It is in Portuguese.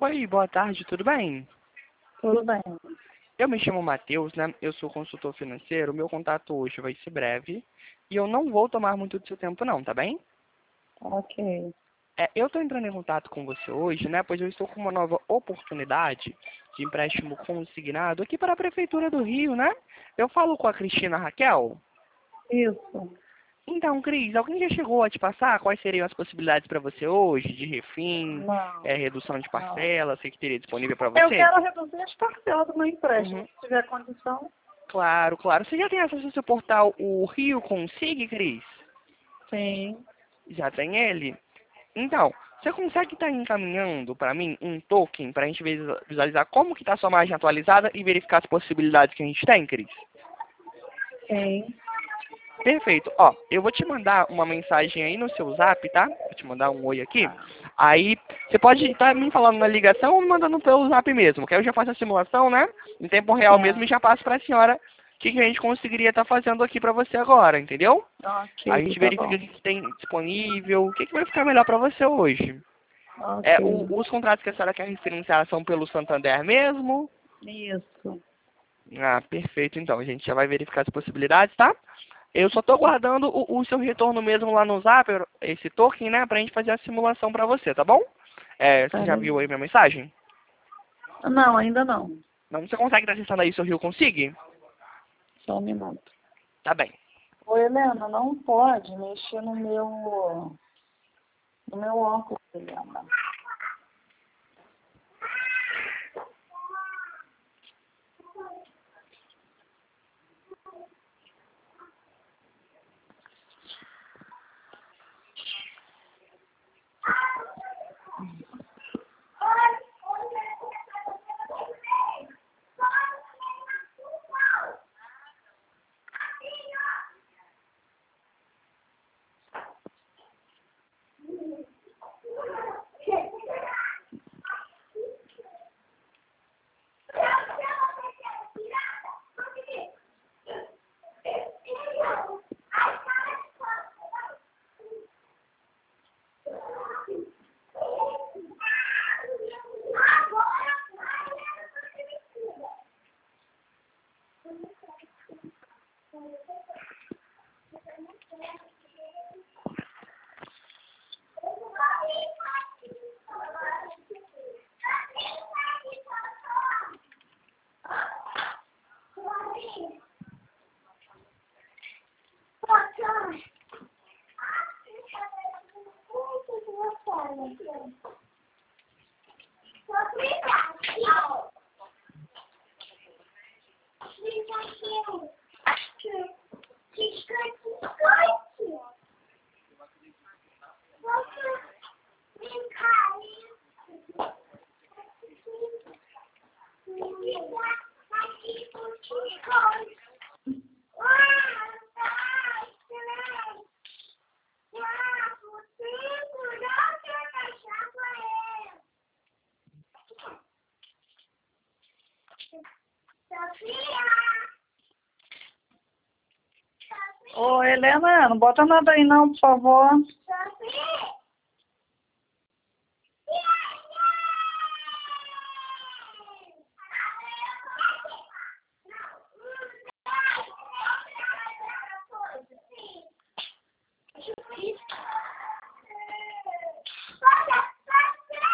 Oi, boa tarde, tudo bem? Tudo bem. Eu me chamo Matheus, né? Eu sou consultor financeiro. Meu contato hoje vai ser breve e eu não vou tomar muito do seu tempo não, tá bem? Ok. Eu estou entrando em contato com você hoje, né? Pois eu estou com uma nova oportunidade de empréstimo consignado aqui para a Prefeitura do Rio, né? Eu falo com a Cristina Raquel. Isso. Então, Cris, alguém já chegou a te passar quais seriam as possibilidades para você hoje de refim, Não, redução de não. parcela, sei que teria disponível para Eu você? quero reduzir as parcelas do meu empréstimo, Uhum. se tiver condição. Claro, claro. Você já tem acesso ao seu portal, o Rio Consigue, Cris? Sim. Já tem ele? Então, você consegue estar encaminhando para mim um token para a gente visualizar como que está a sua margem atualizada e verificar as possibilidades que a gente tem, Cris? Sim. Perfeito. Ó, eu vou te mandar uma mensagem aí no seu zap, tá? Vou te mandar um oi aqui. Tá. Aí, você pode estar me falando na ligação ou me mandando pelo zap mesmo, que aí eu já faço a simulação, né? Em tempo real mesmo e Tá. já passo para a senhora o que a gente conseguiria estar fazendo aqui para você agora, entendeu? A Ok, gente tá verifica o bom. que tem disponível, o que vai ficar melhor para você hoje. Ok. Os contratos que a senhora quer referenciar são pelo Santander mesmo? Isso. Ah, perfeito. Então, a gente já vai verificar as possibilidades, tá? Eu só estou guardando o seu retorno mesmo lá no Zap, esse token, né? Pra gente fazer a simulação pra você, tá bom? Você já Peraí. viu aí minha mensagem? Não, ainda não. Não, você consegue estar acessando aí seu Rio Consigue? Só um minuto. Tá bem. Ô, Helena, não pode mexer no meu óculos, Helena. Ô, Helena, não bota nada aí não, por favor.